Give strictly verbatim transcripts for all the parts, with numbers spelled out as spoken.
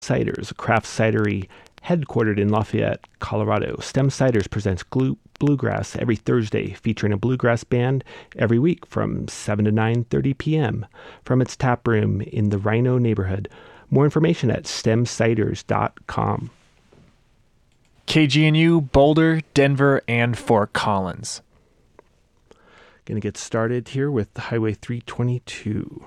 Ciders, a craft cidery headquartered in Lafayette, Colorado. Stem Ciders presents Glu- Bluegrass every Thursday, featuring a bluegrass band every week from seven to nine thirty p.m. from its tap room in the Rhino neighborhood. More information at stem ciders dot com. K G N U, Boulder, Denver, and Fort Collins. Going to get started here with Highway three twenty-two.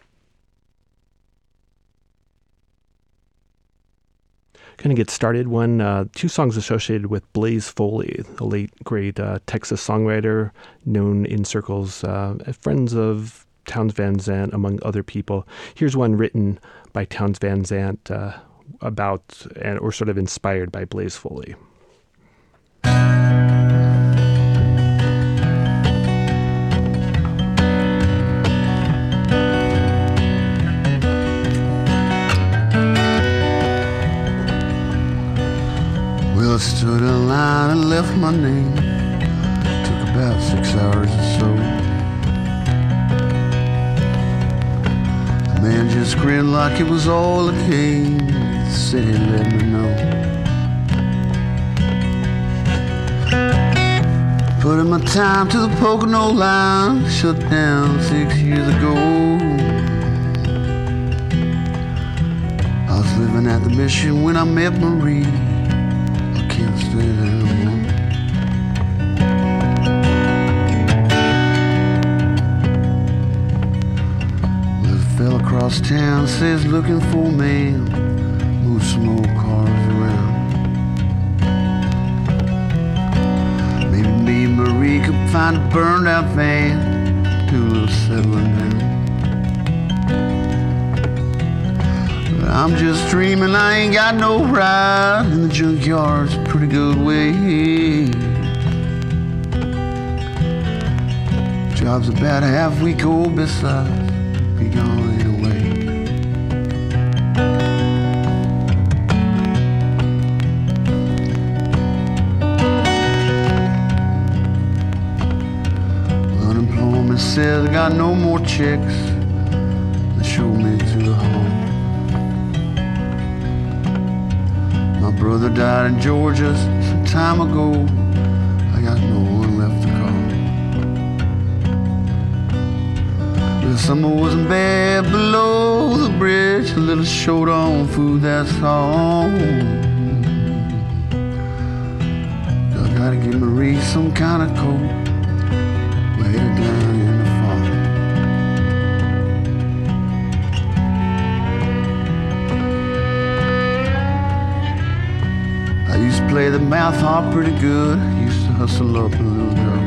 Going to get started. One, uh, two songs associated with Blaze Foley, the late great uh, Texas songwriter, known in circles, uh, friends of Townes Van Zandt, among other people. Here's one written by Townes Van Zandt uh, about, and or sort of inspired by Blaze Foley. Well, I stood in line and left my name. Took about six hours or so. The man just grinned like it was all okay. He said he'd let me know. Put in my time to the Pocono line, shut down six years ago. I was living at the Mission when I met Marie. Can't stay there anymore. Well, a fella across town says looking for a man, move some old cars around. Maybe me and Marie could find a burned out van, do a little settling down. I'm just dreaming, I ain't got no ride, and the junkyard's a pretty good way. Job's about a half week old, besides, be gone anyway. Well, unemployment says I got no more checks. They show me to the home. My brother died in Georgia some time ago. I got no one left to call. The summer wasn't bad below the bridge. A little short on food, that's all. I gotta give Marie some kind of coat. Later down in the fall. I used to play the mouth harp pretty good. I used to hustle up a little girl.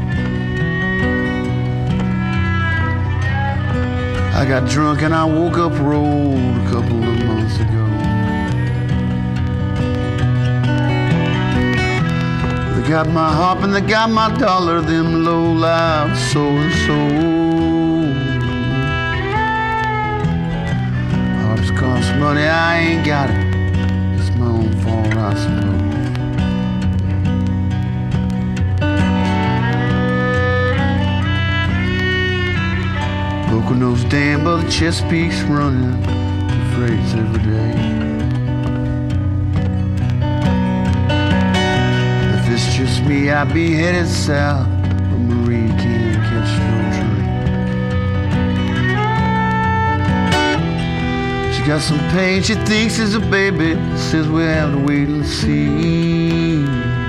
I got drunk and I woke up rolled a couple of months ago. They got my harp and they got my dollar, them low life so and so. Harps cost money, I ain't got it. It's my own fault, I suppose. Pocono's damn, but the Chesapeake's running the freights every day. If it's just me, I'd be headed south, but Marie can't catch no train. She got some pain she thinks is a baby, says we have to wait and see.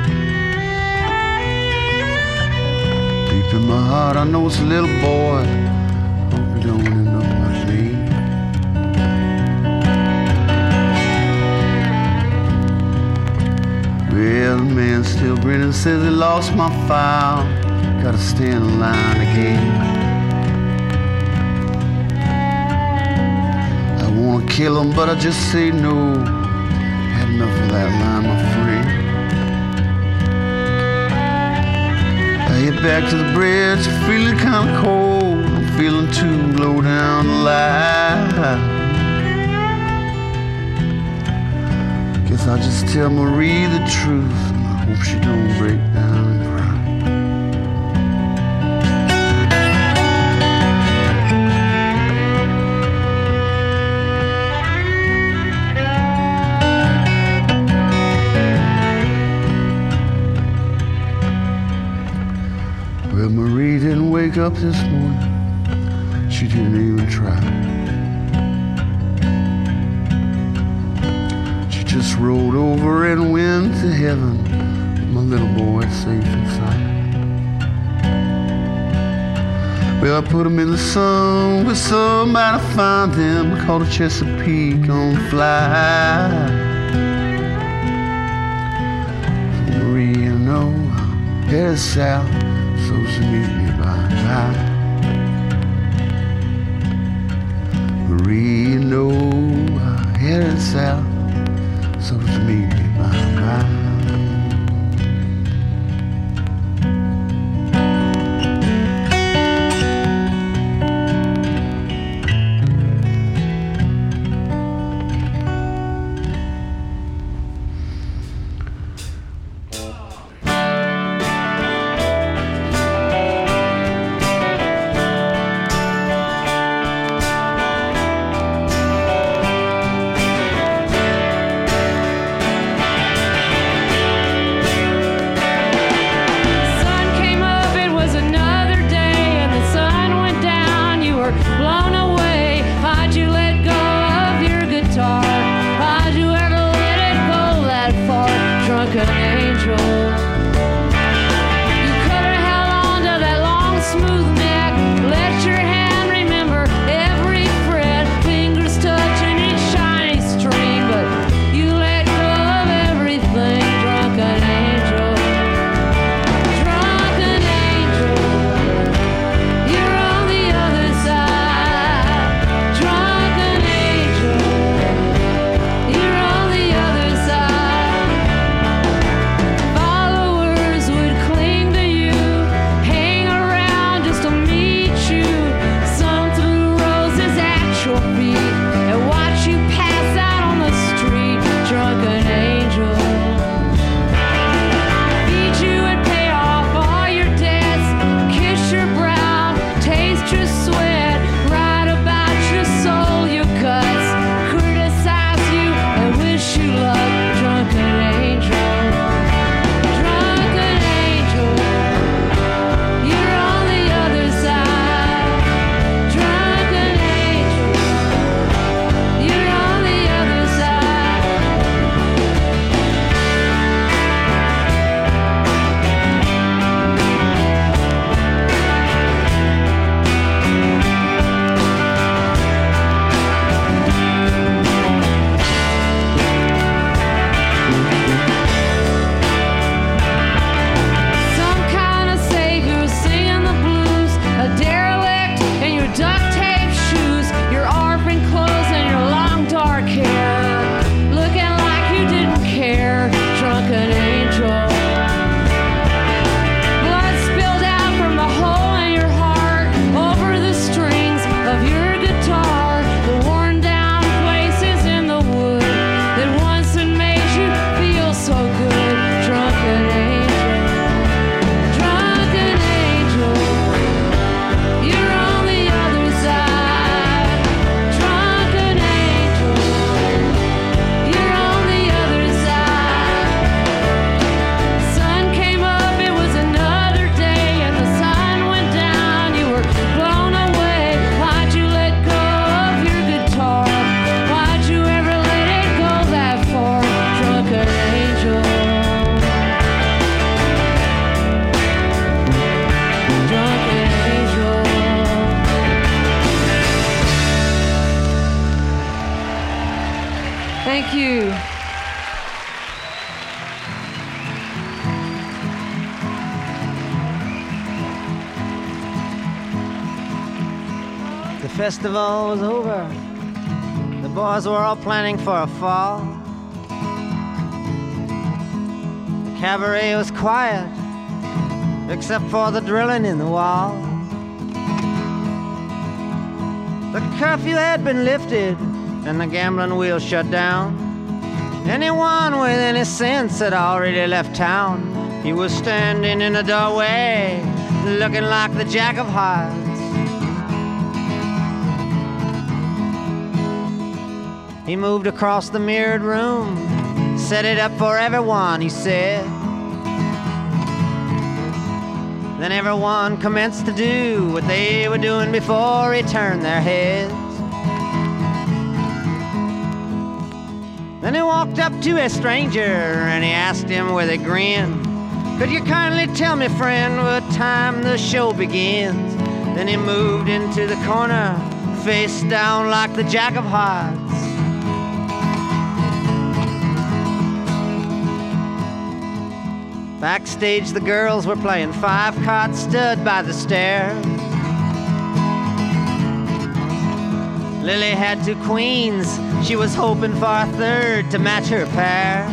Deep in my heart, I know it's a little boy. Don't end up like me. Well, the man still grinning, says he lost my file. Gotta stand in line again. I wanna kill him, but I just say no. Had enough of that line, my friend. I head back to the bridge, feeling kinda cold. Feeling too low down the line. Guess I'll just tell Marie the truth, and I hope she don't break down and cry. up this morning, she didn't even try. She just rolled over and went to heaven, my little boy safe inside. Well, I put him in the sun with somebody to find them, called a Chesapeake on the fly. So Maria, you know, headed south, so she meet me by and by. Maria, you know, headed south, so she meet me by and by. Thank you. The festival was over. The boys were all planning for a fall. The cabaret was quiet, except for the drilling in the wall. The curfew had been lifted, and the gambling wheel shut down. Anyone with any sense had already left town. He was standing in the doorway, looking like the Jack of Hearts. He moved across the mirrored room, set it up for everyone, he said. Then everyone commenced to do what they were doing before he turned their heads. Then he walked up to a stranger and he asked him with a grin, "Could you kindly tell me, friend, what time the show begins?" Then he moved into the corner, face down like the Jack of Hearts. Backstage, the girls were playing five card stud by the stairs. Lily had two queens. She was hoping for a third to match her pair.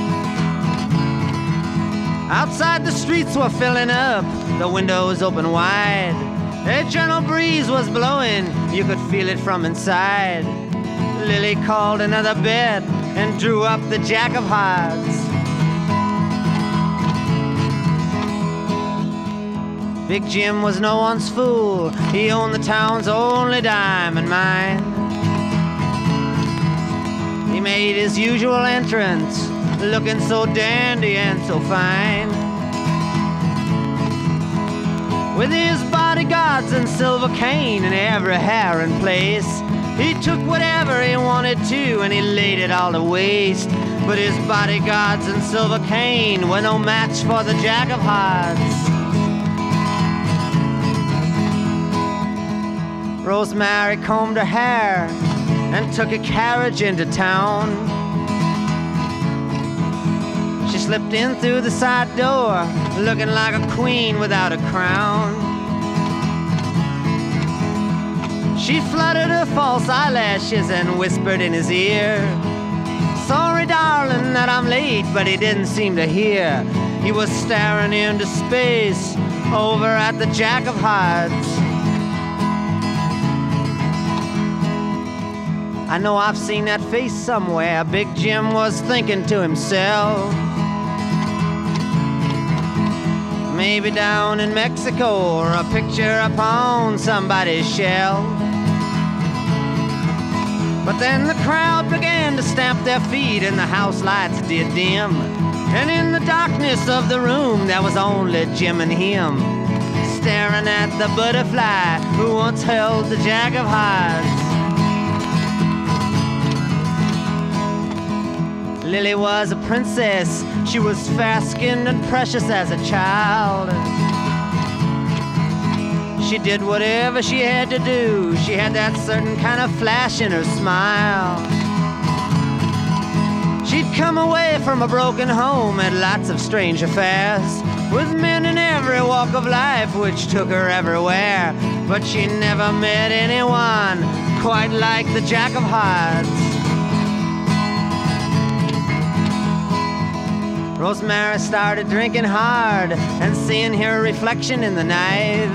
Outside, the streets were filling up, the windows open wide. A gentle breeze was blowing, you could feel it from inside. Lily called another bet and drew up the Jack of Hearts. Big Jim was no one's fool. He owned the town's only diamond mine. He made his usual entrance, looking so dandy and so fine. With his bodyguards and silver cane and every hair in place, he took whatever he wanted to and he laid it all to waste. But his bodyguards and silver cane were no match for the Jack of Hearts. Rosemary combed her hair and took a carriage into town. She slipped in through the side door, looking like a queen without a crown. She fluttered her false eyelashes and whispered in his ear, "Sorry, darling, that I'm late," but he didn't seem to hear. He was staring into space over at the Jack of Hearts. I know I've seen that face somewhere, Big Jim was thinking to himself. Maybe down in Mexico or a picture upon somebody's shelf. But then the crowd began to stamp their feet and the house lights did dim. And in the darkness of the room there was only Jim and him, staring at the butterfly who once held the Jack of Hearts. Lily was a princess. She was fair-skinned and precious as a child. She did whatever she had to do. She had that certain kind of flash in her smile. She'd come away from a broken home, had lots of strange affairs with men in every walk of life, which took her everywhere. But she never met anyone quite like the Jack of Hearts. Rosemary started drinking hard and seeing her reflection in the knife.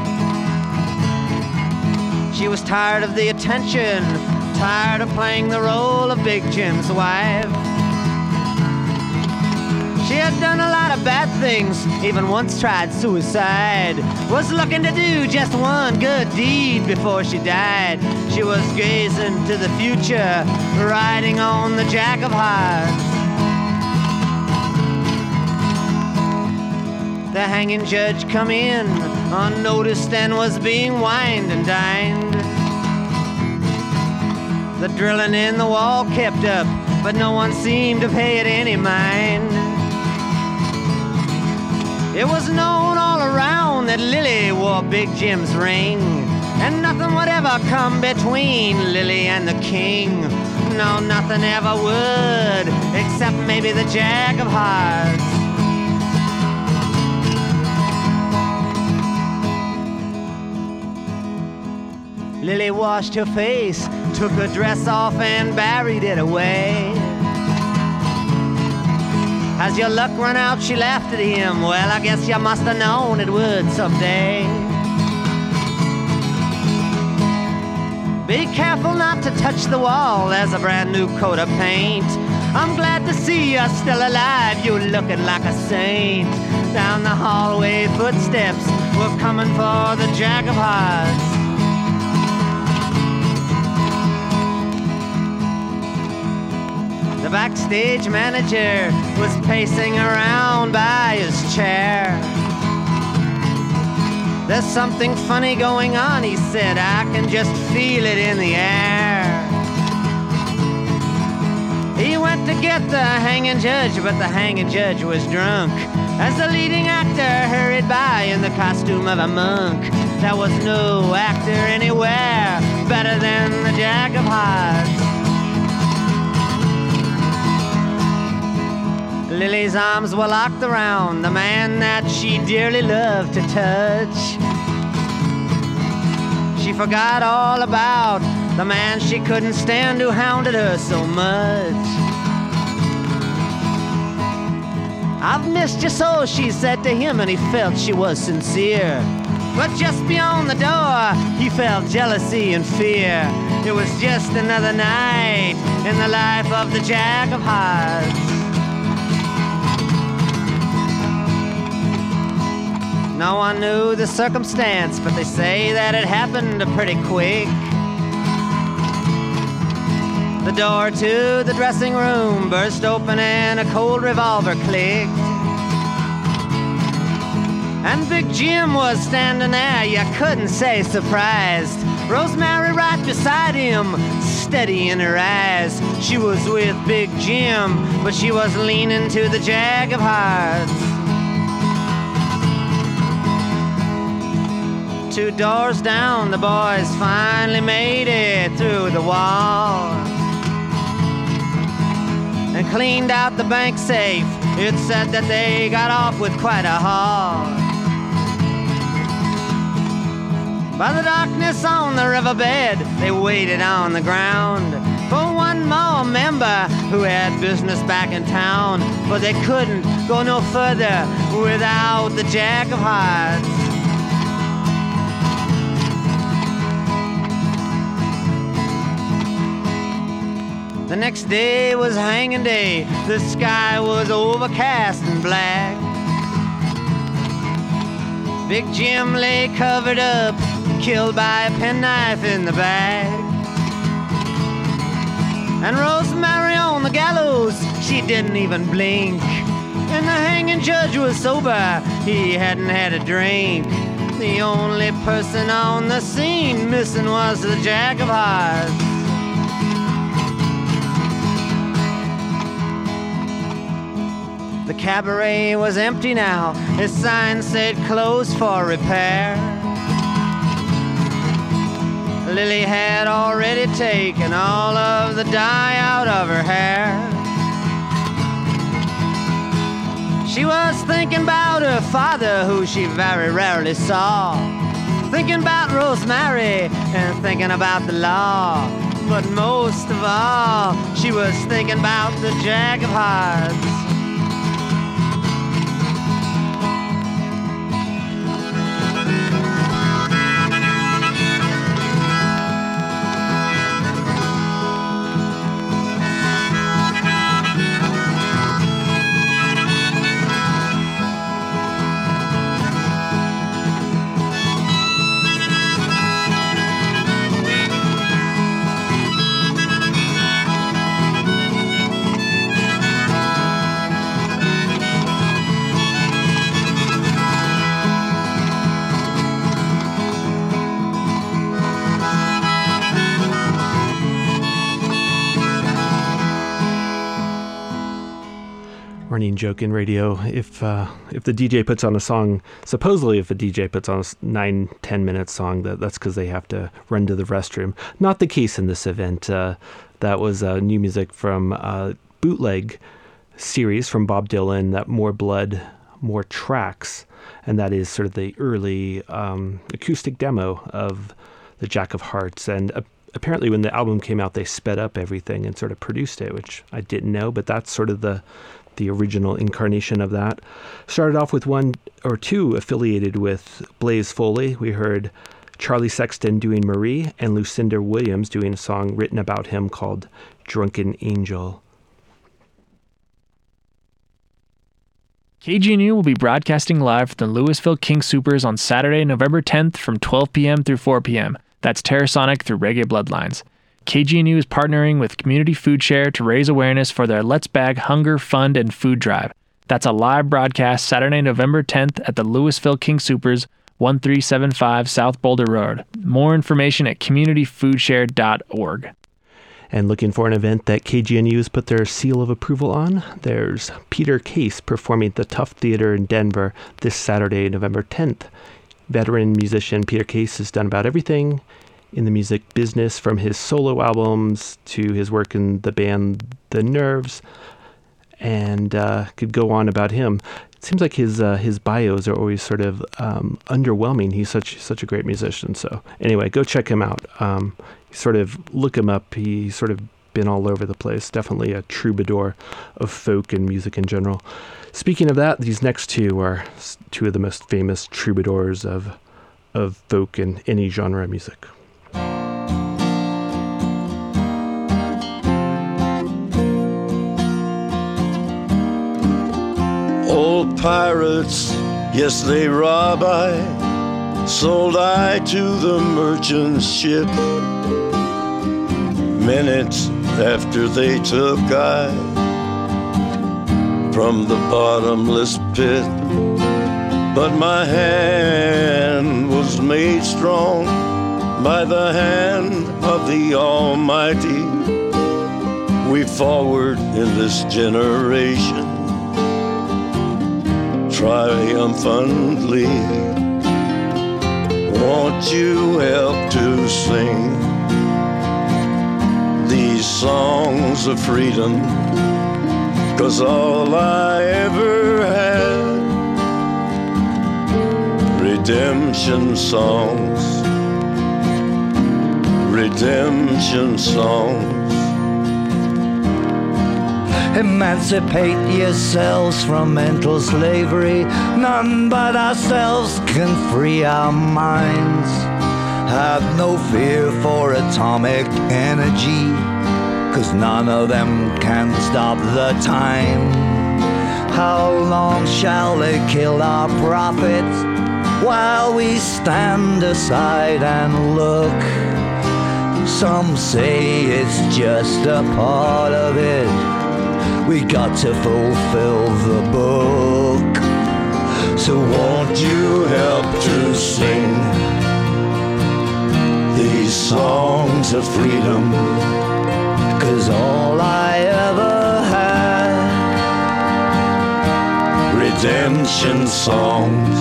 She was tired of the attention, tired of playing the role of Big Jim's wife. She had done a lot of bad things, even once tried suicide. Was looking to do just one good deed before she died. She was gazing to the future, riding on the Jack of Hearts. The hanging judge come in unnoticed and was being wined and dined. The drilling in the wall kept up, but no one seemed to pay it any mind. It was known all around that Lily wore Big Jim's ring, and nothing would ever come between Lily and the king. No, nothing ever would, except maybe the Jack of Hearts. Lily washed her face, took her dress off and buried it away. Has your luck run out? She laughed at him. Well, I guess you must have known it would someday. Be careful not to touch the wall, there's a brand new coat of paint. I'm glad to see you're still alive, you're looking like a saint. Down the hallway footsteps were coming for the Jack of Hearts. The backstage manager was pacing around by his chair. There's something funny going on, he said. I can just feel it in the air. He went to get the hanging judge, but the hanging judge was drunk as the leading actor hurried by in the costume of a monk. There was no actor anywhere better than the Jack of Hearts. Lily's arms were locked around the man that she dearly loved to touch. She forgot all about the man she couldn't stand who hounded her so much. I've missed you so, she said to him, and he felt she was sincere. But just beyond the door, he felt jealousy and fear. It was just another night in the life of the Jack of Hearts. No one knew the circumstance, but they say that it happened pretty quick. The door to the dressing room burst open and a cold revolver clicked. And Big Jim was standing there, you couldn't say surprised. Rosemary right beside him, steady in her eyes. She was with Big Jim, but she was leaning to the Jack of Hearts. Two doors down, the boys finally made it through the wall and cleaned out the bank safe. It said that they got off with quite a haul. By the darkness on the riverbed, they waited on the ground for one more member who had business back in town. But they couldn't go no further without the Jack of Hearts. The next day was hanging day. The sky was overcast and black. Big Jim lay covered up, killed by a penknife in the back. And Rosemary on the gallows, she didn't even blink. And the hanging judge was sober, he hadn't had a drink. The only person on the scene missing was the Jack of Hearts. The cabaret was empty now. His sign said closed for repair. Lily had already taken all of the dye out of her hair. She was thinking about her father, who she very rarely saw. Thinking about Rosemary and thinking about the law. But most of all, she was thinking about the Jack of Hearts. Running joke in radio, if uh, if the D J puts on a song, supposedly if a D J puts on a nine, ten minute song, that, that's because they have to run to the restroom. Not the case in this event. Uh, that was uh, new music from uh, Bootleg series from Bob Dylan, that More Blood, More Tracks, and that is sort of the early um, acoustic demo of the Jack of Hearts. And uh, apparently when the album came out, they sped up everything and sort of produced it, which I didn't know, but that's sort of the the original incarnation of that. Started off with one or two affiliated with Blaze Foley. We heard Charlie Sexton doing Marie and Lucinda Williams doing a song written about him called Drunken Angel. K G N U will be broadcasting live from the Louisville King Soopers on Saturday, November tenth from twelve p.m. through four p.m. That's Terrasonic through Reggae Bloodlines. K G N U is partnering with Community Food Share to raise awareness for their Let's Bag Hunger Fund and Food Drive. That's a live broadcast Saturday, November tenth at the Louisville King Soopers one three seven five South Boulder Road. More information at community food share dot org. And looking for an event that K G N U has put their seal of approval on? There's Peter Case performing at the Tough Theater in Denver this Saturday, November tenth. Veteran musician Peter Case has done about everything in the music business, from his solo albums to his work in the band The Nerves, and uh, could go on about him. It seems like his uh, his bios are always sort of um, underwhelming. He's such such a great musician. So anyway, go check him out. Um, sort of look him up. He's sort of been all over the place. Definitely a troubadour of folk and music in general. Speaking of that, these next two are two of the most famous troubadours of of folk in any genre of music. Old pirates, yes, they rob I, sold I to the merchant ship. Minutes after they took I from the bottomless pit, but my hand was made strong by the hand of the Almighty. We forward in this generation triumphantly. Won't you help to sing these songs of freedom? 'Cause all I ever had, redemption songs, redemption songs. Emancipate yourselves from mental slavery. None but ourselves can free our minds. Have no fear for atomic energy, 'cause none of them can stop the time. How long shall they kill our prophets while we stand aside and look? Some say it's just a part of it. We got to fulfill the book. So won't you help to sing these songs of freedom? 'Cause all I ever had, redemption songs,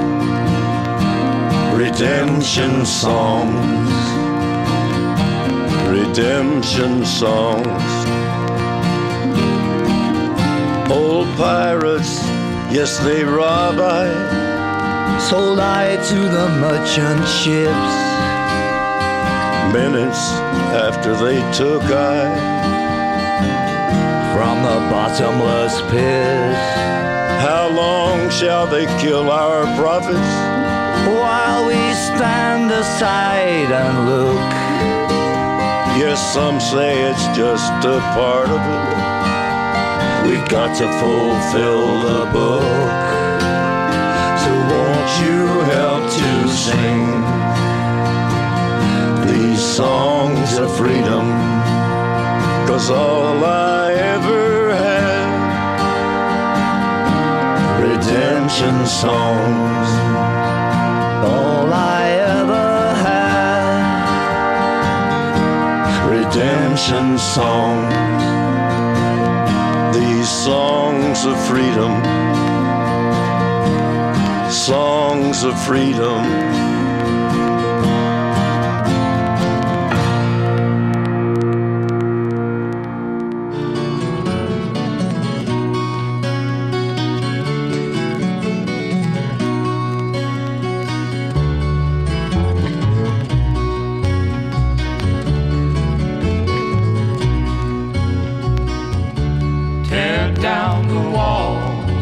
redemption songs, redemption songs. Old pirates, yes, they rob I, sold I to the merchant ships. Minutes after they took I from the bottomless pit. How long shall they kill our prophets while we stand aside and look? Yes, some say it's just a part of it. We got to fulfill the book. So won't you help to sing these songs of freedom? 'Cause all I ever had, redemption songs. All I ever had, redemption songs. These songs of freedom, songs of freedom. Down the wall,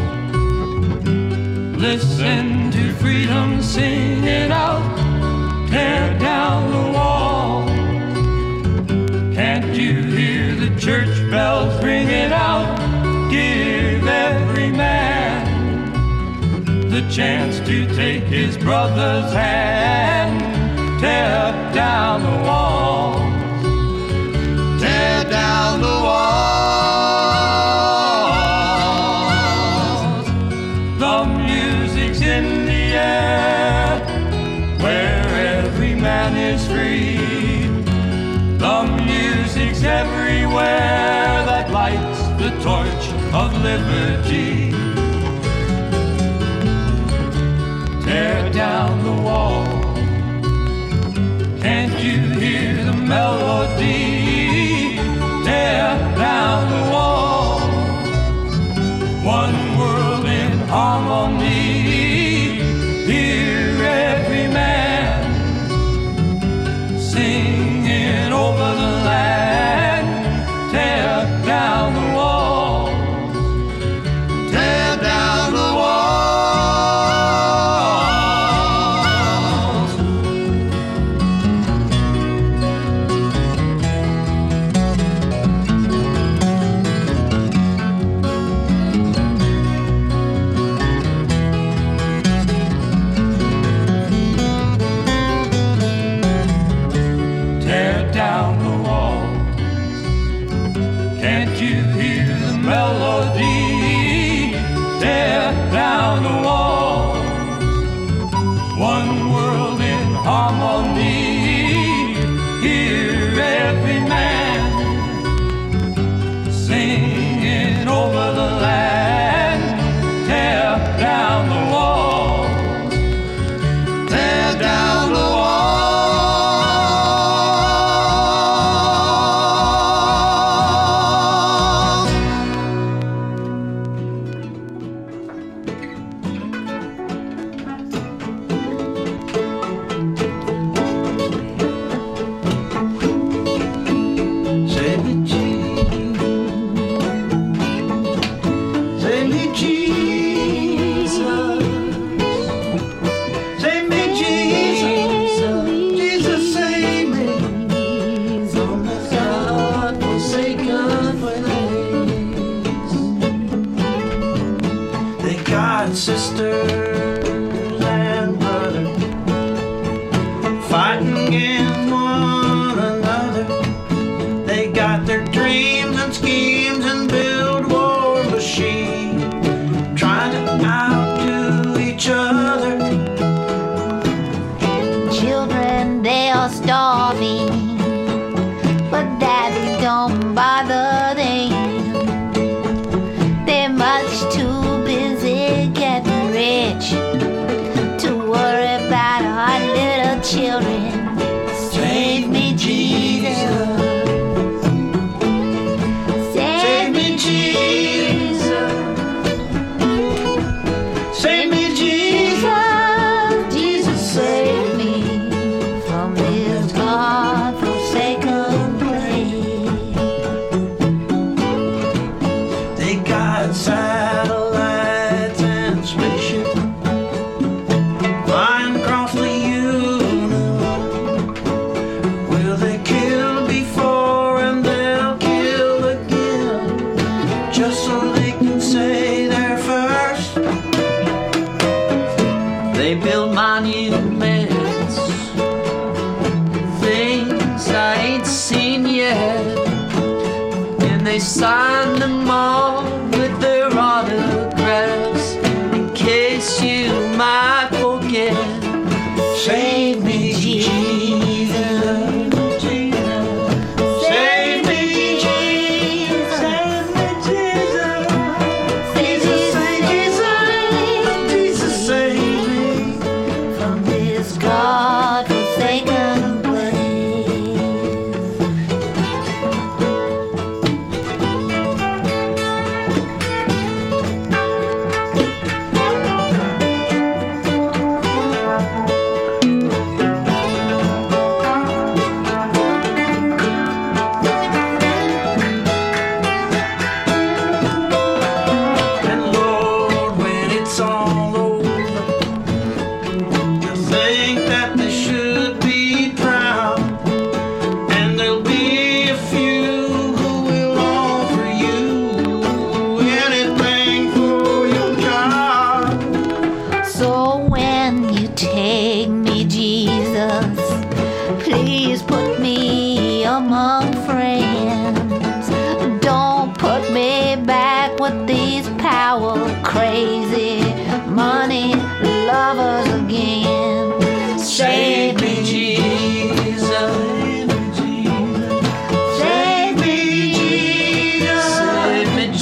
listen to freedom sing it out. Tear down the wall. Can't you hear the church bells ringing out? Give every man the chance to take his brother's hand. Tear down the wall. Tear down the wall. In the air, the torch of liberty. Tear down the wall. Can't you hear the melody? Tear down the wall. One world in harmony. Hear every man singing over the land. Tear down the walls. Tear down the melody, tear down the walls. One world in harmony. Hear every man singing over the land. Tear down the walls. Tear down the walls. Sisters and brothers fighting against one another. They got their dreams and schemes and build war machines, trying to outdo each other. Children, they are starving, but daddy don't bother them. They're much too busy getting rich to worry about our little children. Save me, Jesus. Save me, Jesus. Save me, Jesus. Jesus, save me from this God-forsaken place. They got satellites and spaceships flying across the universe. Will they kill before and they'll kill again, just so they can say they're first? They build monuments, things I ain't seen yet, and they sign them all with their autographs in case you might forget. Save me, Jesus. Save me, Jesus. Save me, Jesus. Jesus, save me. Jesus, save me from this God-forsaken place. And Lord, when it's all over, you think that they should be proud, and there'll be a few who will offer you anything for your job. So when you take me, Jesus, please put me among friends. Don't put me back with these power crazy money lovers again. Save me, Jesus. Save me, Jesus. Save me,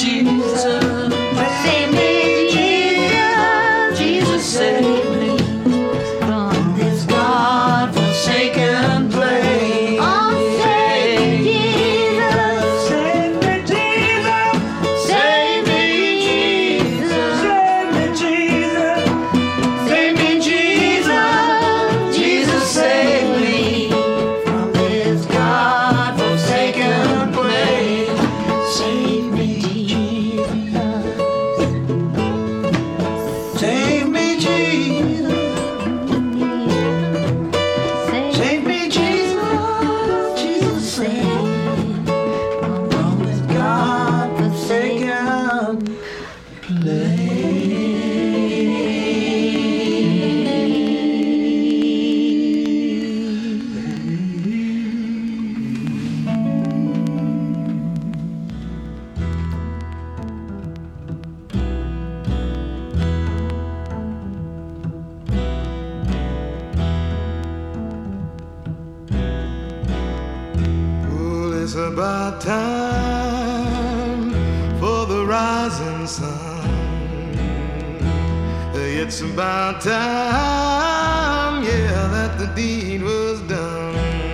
It's about time for the rising sun. It's about time, yeah, that the deed was done.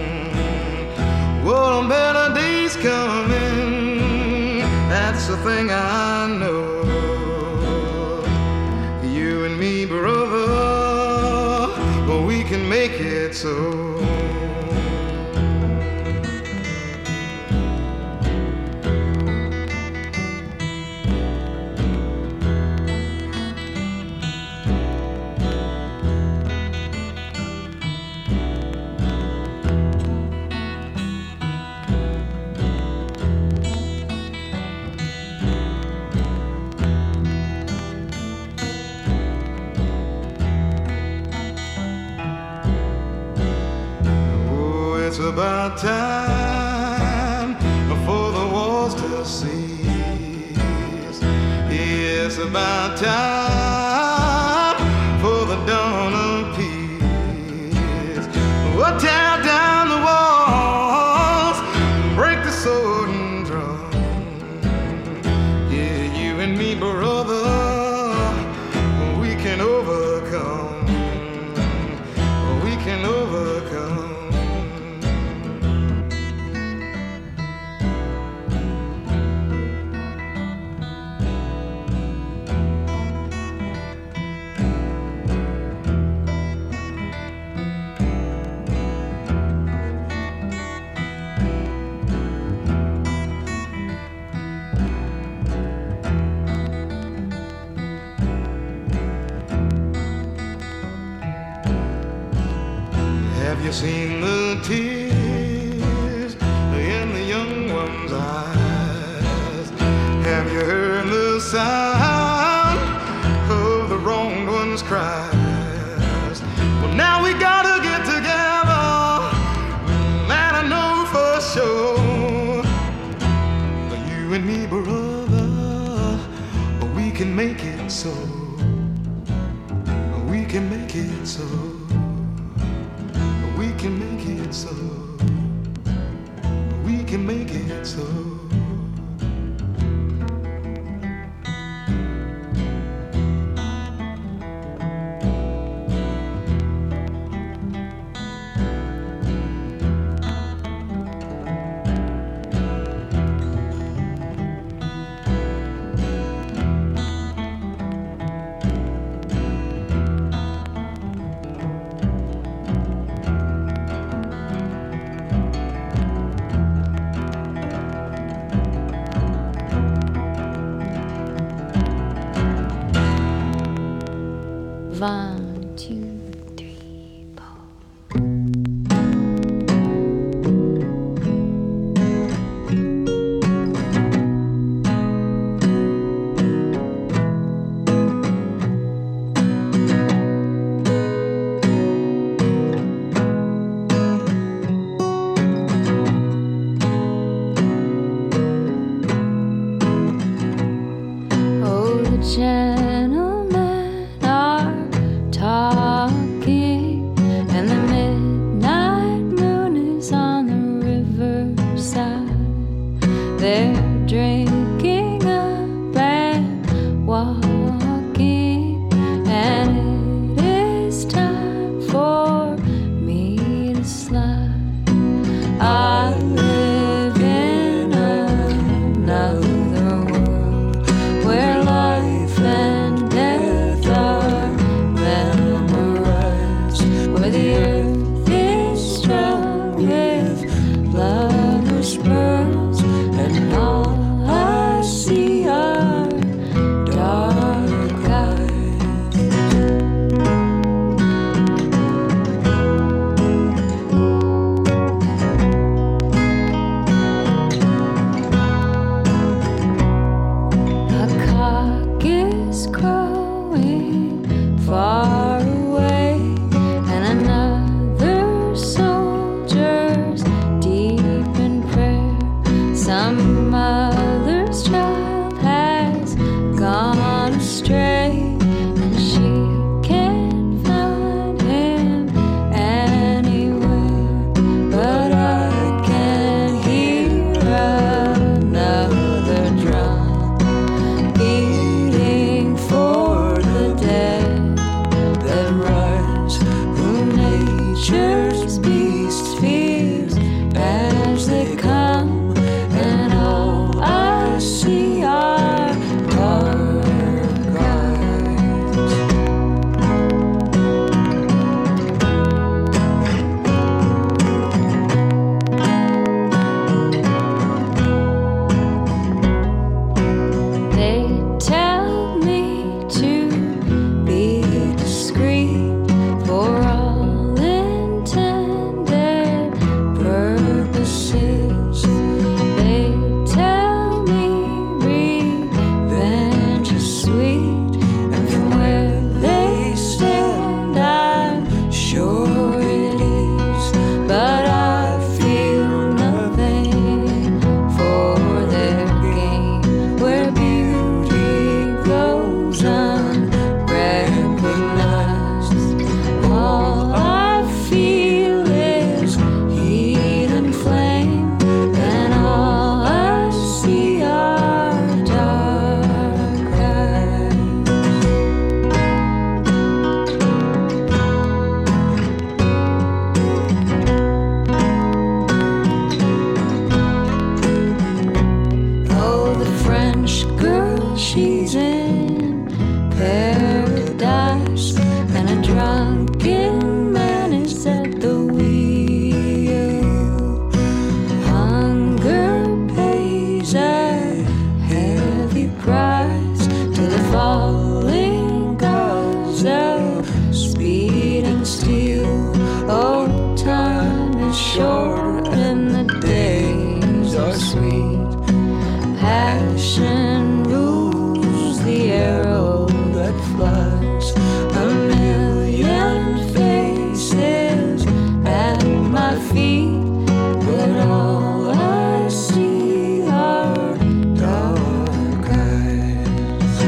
Well, better days coming, that's the thing I know. You and me, brother, well, we can make it so. It's about time for the wars to cease. It's about time for the dawn of peace. We'll tear down the walls, break the sword and drum. Yeah, you and me, brother, we can overcome. We can overcome. Have you seen the tears in the young one's eyes? Have you heard the sound of the wronged one's cries? Well, now we gotta get together, and I know for sure, you and me, brother, we can make it so. We can make it so. We can make it so. We can make it so. One, two, three, four. Oh, the gentlemen are is crowing far away, and another soldier's deep in prayer. Some mother's child has gone astray, and she can't find him anywhere. But I can hear another drum beating for the dead that rise whom nature's beast fears as they come, and all I see are dark eyes. They tell me to be discreet for all intended purposes. They tell me revenge is sweet, and from where they stand, I'm sure it is. But I feel nothing for their game, where beauty goes unrecognized. All I feel is heat and flame, and all I see are dark eyes. Oh, the French girl, she's in paradise, and a drunken man is at the wheel. Hunger pays a heavy price to the falling gods of speed and steel. Oh, time is short and the days are sweet. Passion rules the arrow that flies. A million faces at my feet, but all I see are dark eyes.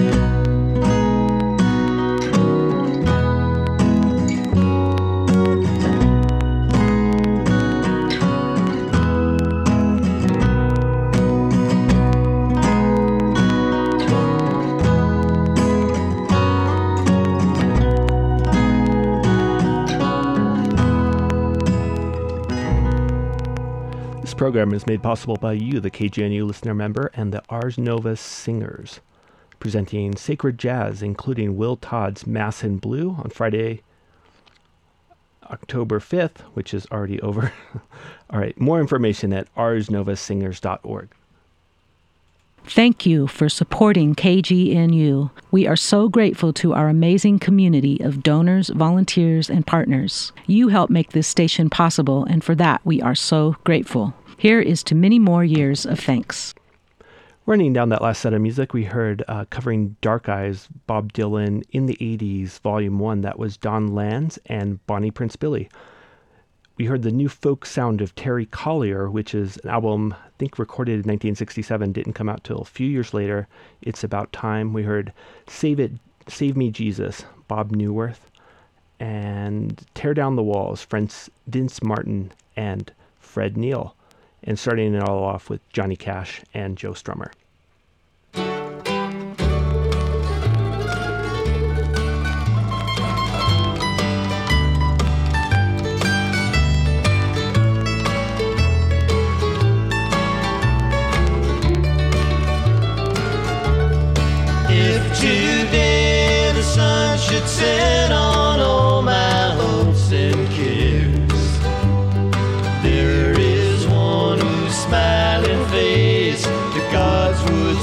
This program is made possible by you, the K G N U listener member, and the Ars Nova Singers, presenting sacred jazz, including Will Todd's Mass in Blue on Friday, October fifth, which is already over. All right, more information at ars nova singers dot org. Thank you for supporting K G N U. We are so grateful to our amazing community of donors, volunteers, and partners. You help make this station possible, and for that we are so grateful. Here is to many more years of thanks. Running down that last set of music, we heard uh, covering Dark Eyes, Bob Dylan in the eighties, Volume one. That was Don Lands and Bonnie Prince Billy. We heard the new folk sound of Terry Collier, which is an album I think recorded in nineteen sixty-seven, didn't come out till a few years later. It's About Time. We heard Save It, Save Me Jesus, Bob Newworth, and Tear Down the Walls, Vince Martin and Fred Neil. And starting it all off with Johnny Cash and Joe Strummer. If today the sun should set on all my hopes and cares, there is one whose smiling face the gods would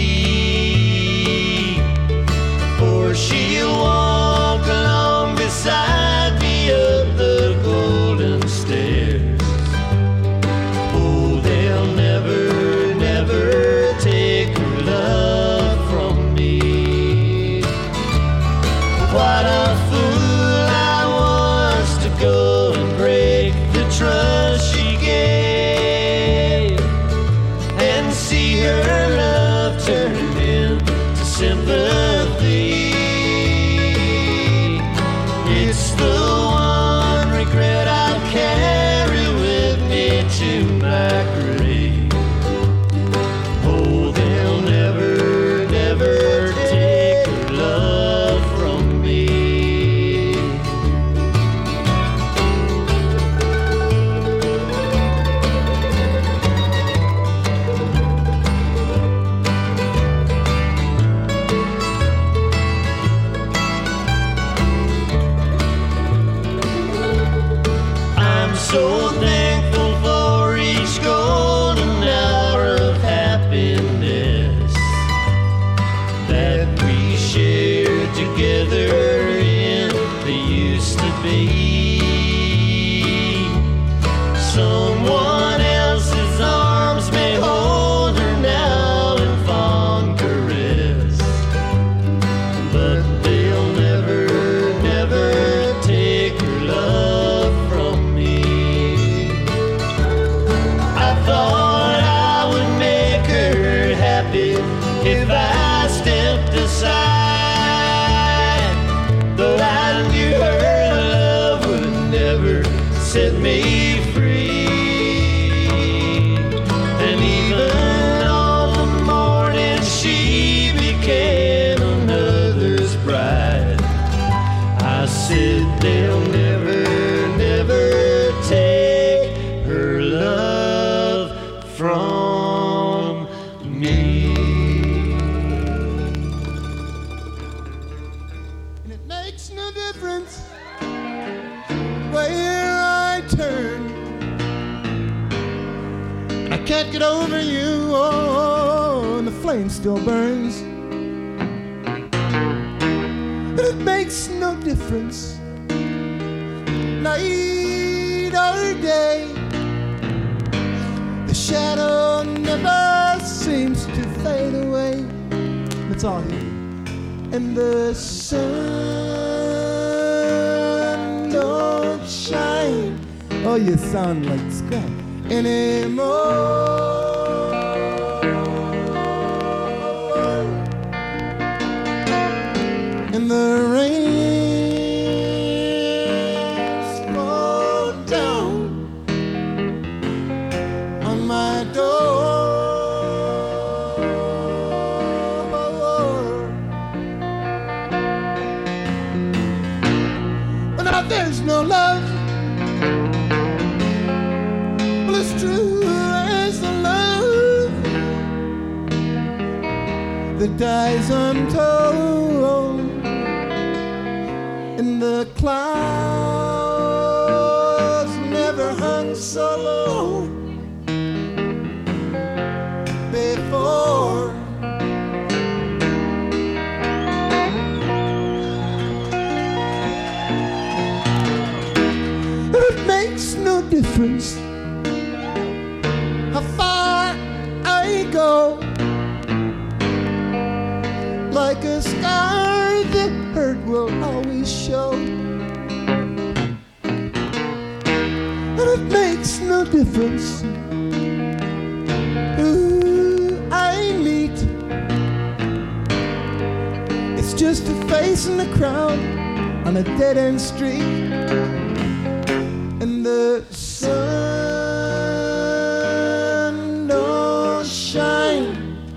see. For she'll walk along beside me up the golden stairs. Oh, they'll never, never take her love from me. sympathy. It's the one regret I'll carry with me to my grave. Oh, they'll never, never take her love from me. I'm so thankful for each golden hour of happiness that we shared together in the used to be. Someone else's arms may hold her now in fond caress, but they'll never, never take her love from me. I thought I would make her happy if I stepped aside, though I knew her love would never set me free. And even on the morning she became another's bride, I said they'll never, never take her love from me. And it makes no difference where I turn. I can't get over you, oh, and the flame still burns. But it makes no difference, night or day. The shadow never seems to fade away. That's all here. And the sun don't shine. Oh, you sound like scrap anymore. And the rains fall down on my door. But now there's no love. Well, it's true as the love that dies untold. And the clouds never hung so low before. It makes no difference how far I go. Like a scar, the hurt will always show. And it makes no difference who I meet. It's just a face in the crowd on a dead-end street. And the sun don't shine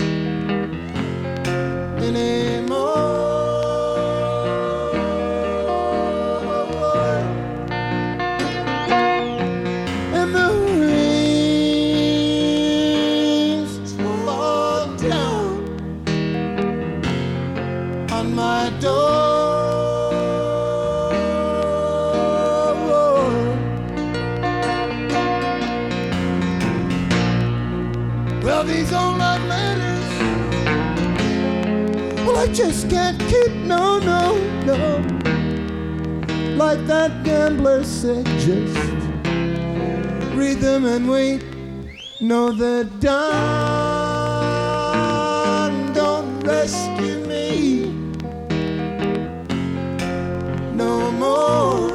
anymore. And the rains fall down on my door. Well, these old love letters, well, I just can't keep, no, no, no. Like that gambler said, just read them and wait. No, the dawn don't rescue me no more.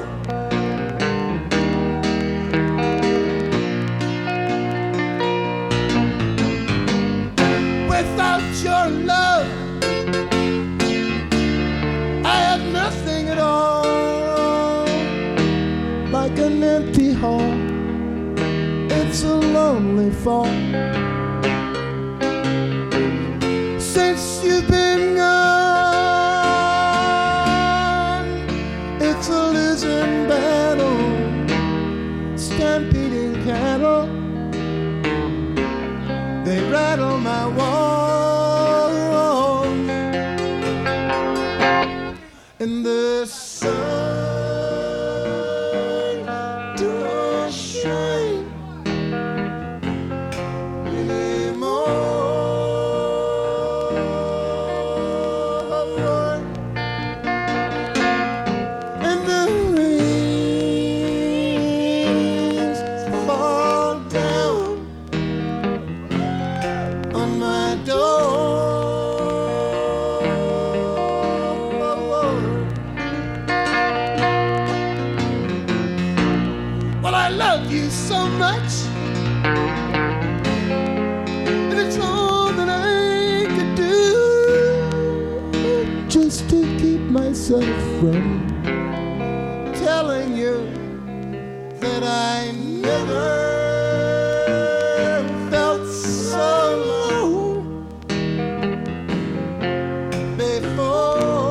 Without your love, like an empty hall. It's a lonely fall. Since you've been gone, it's a losing battle, stampeding cattle. They rattle my walls, and the sun don't shine anymore, and the rains fall down on my door. Well, I love you so much, and it's all that I could do just to keep myself from telling you that I never felt so low before.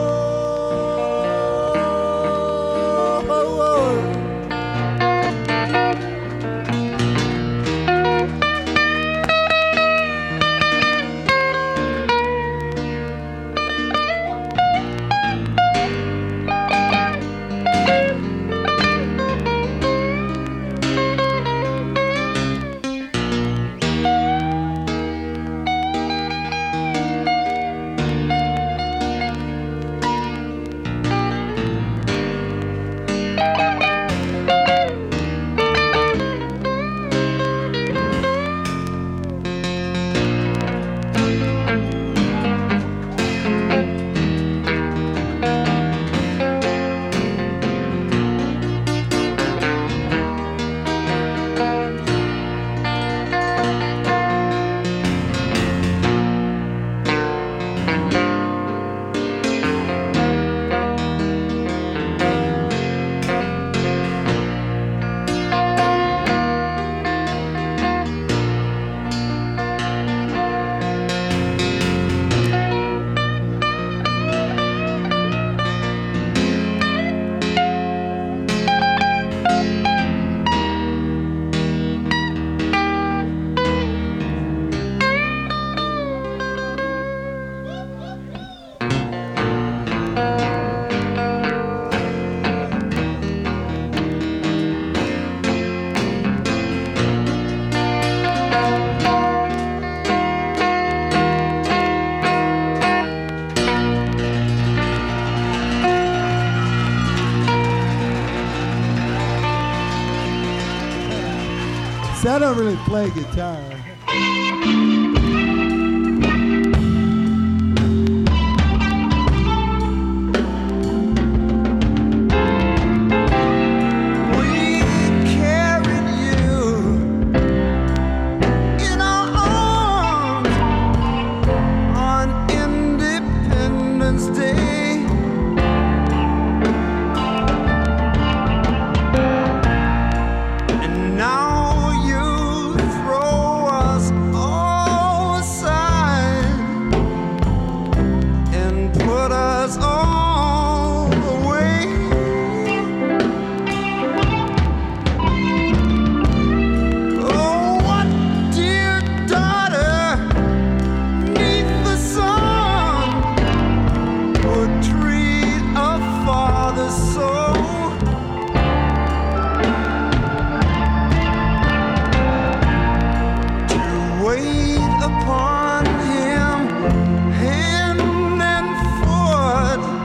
See, I don't really play guitar. Wait upon him hand and foot.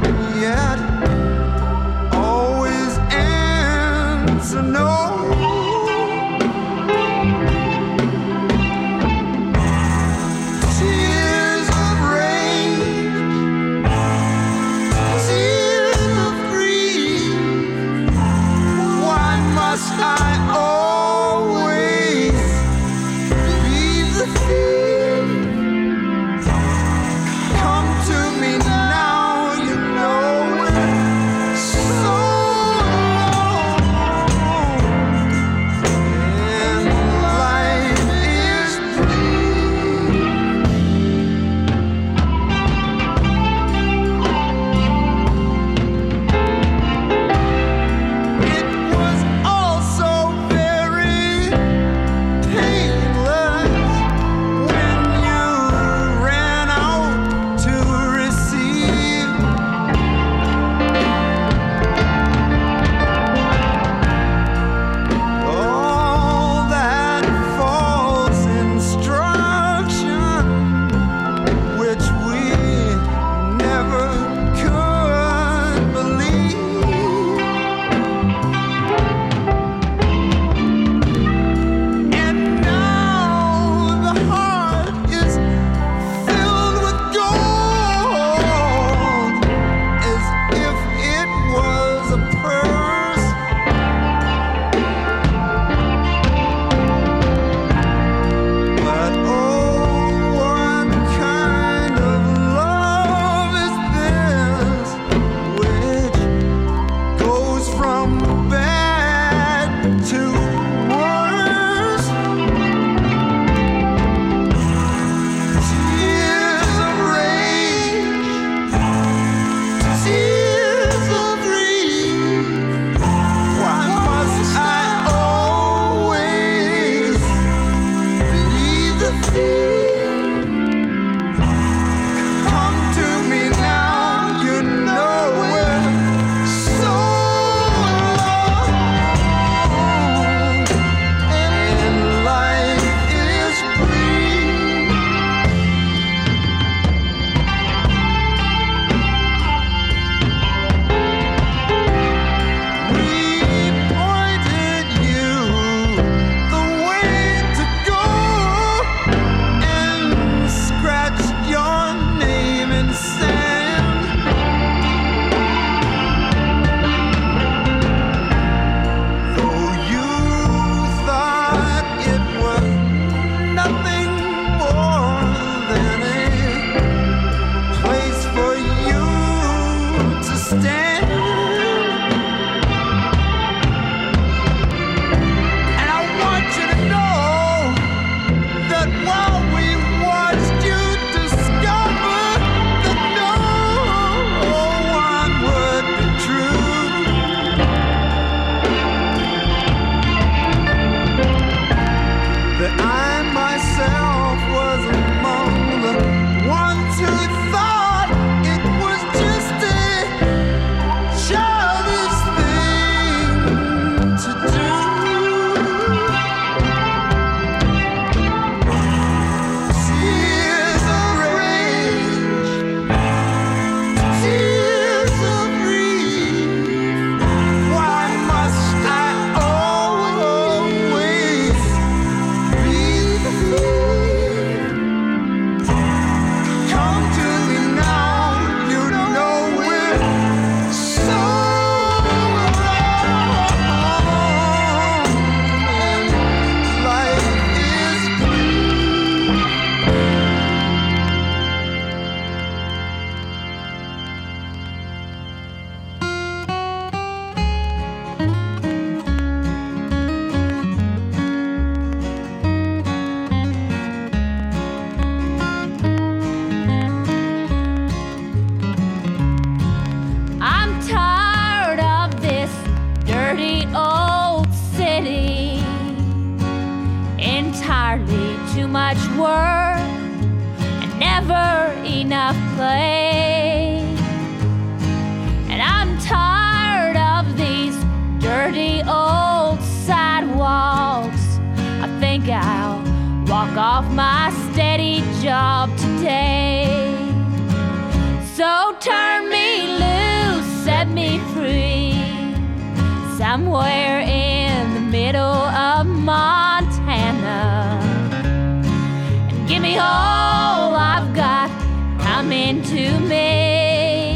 work and never enough play. And I'm tired of these dirty old sidewalks. I think I'll walk off my steady job today. So turn me loose, set me free, somewhere in the middle of Montana, and give me all I've got coming to me,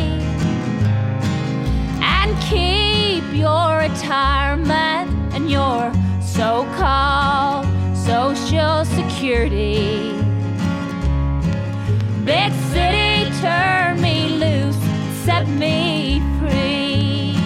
and keep your retirement and your so-called Social Security. Big city, turn me loose, set me free.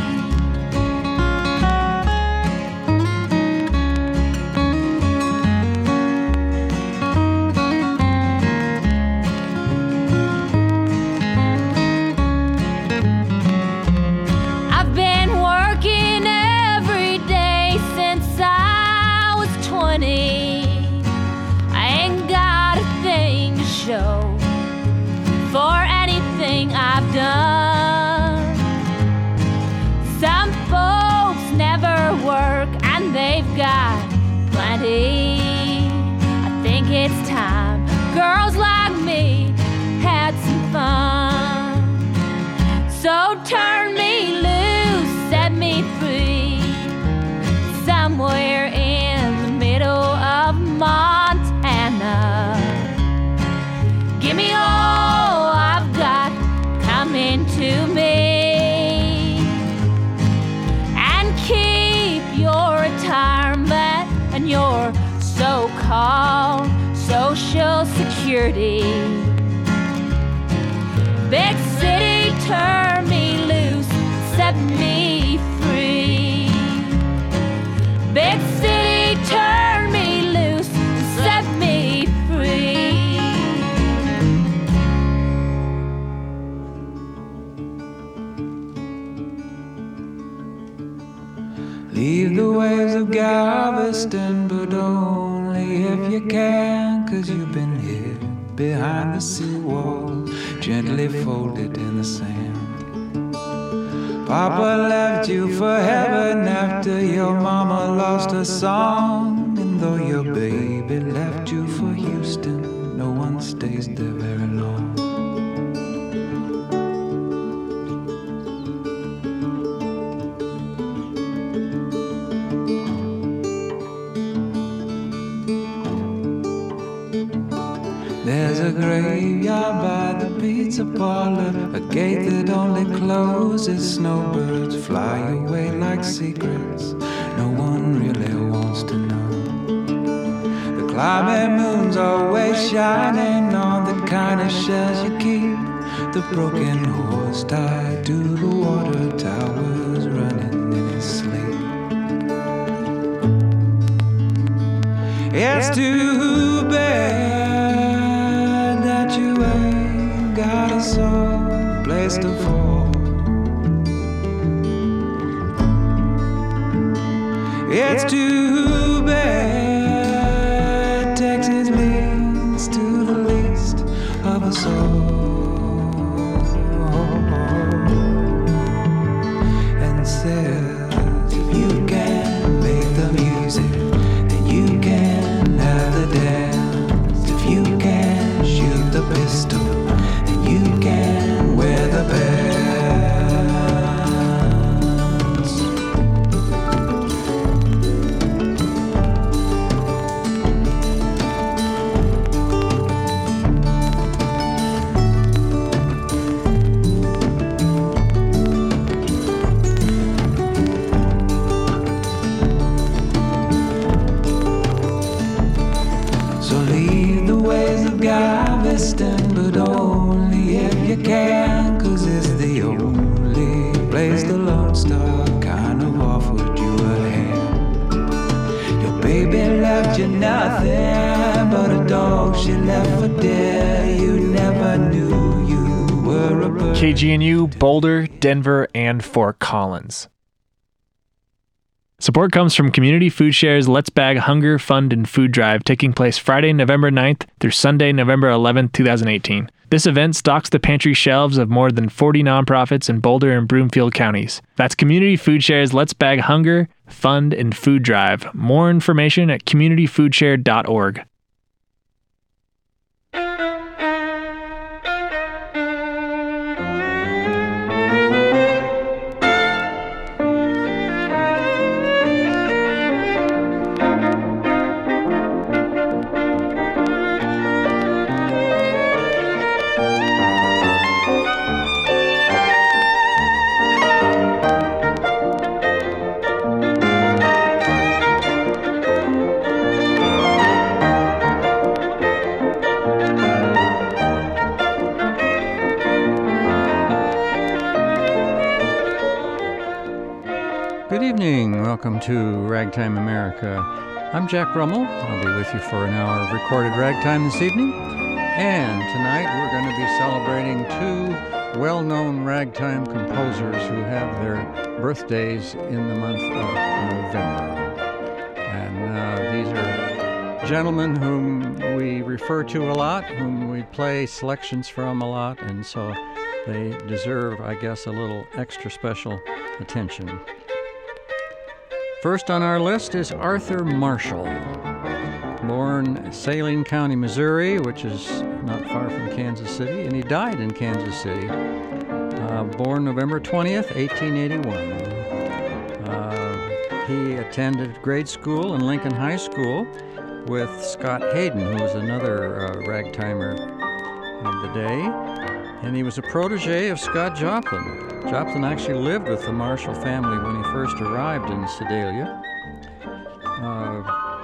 I've been working every day since I was twenty. I ain't got a thing to show for anything I've done. Some folks never work and they've got plenty. I think it's time girls like me had some fun. So turn me loose, set me free, somewhere in the middle of Montana. Give me all I've got coming to me, and keep your retirement and your so-called Social Security. Big city, turn me loose, set me free. Big city, turn me loose, set me free. Leave the waves of Galveston, but only if you can, 'cause you've been here behind the seawall, gently folded in the sand. Papa left you for heaven after your mama lost her song, and though your baby left you for Houston, no one stays there very long. There's a graveyard by the pizza parlor, a gate that only closes. Snowbirds fly away like secrets no one really wants to know. The climbing moon's always shining on the kind of shells you keep. The broken horse tied to the water towers, running in his sleep. It's too bad you ain't got a soul, place to fall. It's too bad Texas leads to the least of us all, and says if you can make the music, then you can have the dance. If you can shoot the pistol, and you can wear the pants. So leave the ways of Galveston, but only if you can, 'cause it's the only place the Lone Star kind of offered you a hand. Your baby left you nothing but a dog she left for dead. You never knew you were a bird. K G N U, Boulder, Denver, and Fort Collins. Support comes from Community Food Share's Let's Bag Hunger, Fund, and Food Drive taking place Friday, November ninth through Sunday, November eleventh, twenty eighteen. This event stocks the pantry shelves of more than forty nonprofits in Boulder and Broomfield counties. That's Community Food Share's Let's Bag Hunger, Fund, and Food Drive. More information at community food share dot org. Good evening. Welcome to Ragtime America. I'm Jack Rummel. I'll be with you for an hour of recorded ragtime this evening. And tonight we're going to be celebrating two well-known ragtime composers who have their birthdays in the month of November. And uh, these are gentlemen whom we refer to a lot, whom we play selections from a lot, and so they deserve, I guess, a little extra special attention. First on our list is Arthur Marshall. Born Saline County, Missouri, which is not far from Kansas City, and he died in Kansas City. Uh, born November twentieth, eighteen eighty-one. Uh, he attended grade school and Lincoln High School with Scott Hayden, who was another uh, ragtimer of the day. And he was a protege of Scott Joplin. Joplin actually lived with the Marshall family when he first arrived in Sedalia. Uh,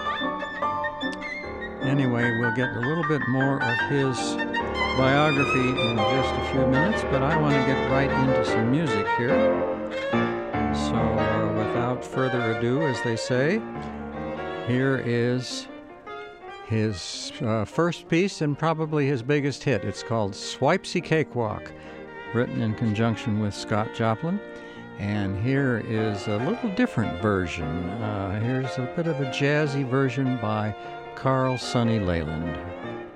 anyway, we'll get a little bit more of his biography in just a few minutes, but I want to get right into some music here. So uh, without further ado, as they say, here is his uh, first piece and probably his biggest hit. It's called Swipesy Cakewalk, written in conjunction with Scott Joplin. And here is a little different version. Uh, here's a bit of a jazzy version by Carl Sonny Leyland.